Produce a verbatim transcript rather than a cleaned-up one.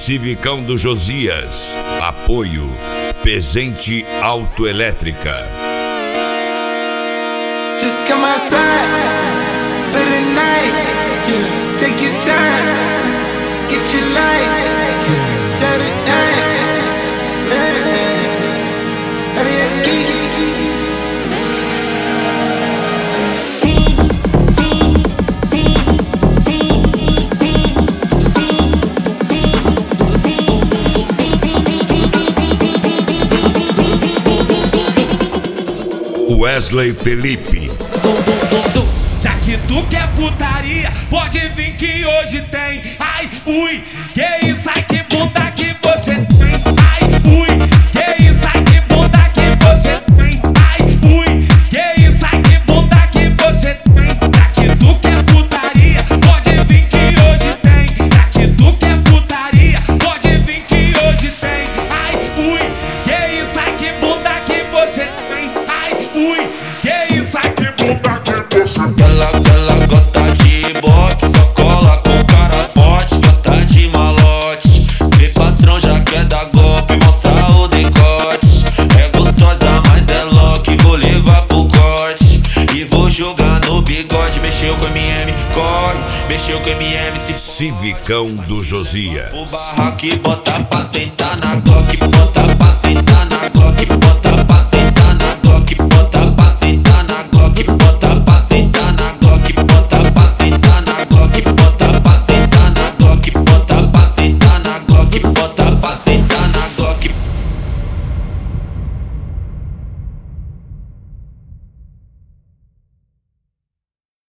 Civicão do Josias. Apoio Pezente Autoelétrica. Just come outside for the night. Yeah. Take your time, get your light. Shut it down. I mean, I geek it. Wesley Felipe. Já que tu quer putaria, pode vir que hoje tem. Ai, ui, que isso, ai, que bunda que você tem. Ai, ui, que isso, ai, que bunda que você tem. Ai, ui, que isso, ai, que bunda que você tem. Já que tu quer putaria, pode vir que hoje tem. Já que tu quer putaria, pode vir que hoje tem. Ai, ui, que isso, ai, que bunda que você tem. Ai, ui, que isso, ai, que bunda que você tem. Ela, ela gosta de boxe, só cola com cara forte. Gosta de malote, vê patrão já quer dar golpe, mostra o decote. É gostosa, mas é louca, vou levar pro corte. E vou jogar no bigode, mexeu com M M, corre. Mexeu com M M, se Civicão do Josias. o barraco e bota pra sentar na Glock. Bota pra sentar na Glock, bota pra sentar na Glock, bota pra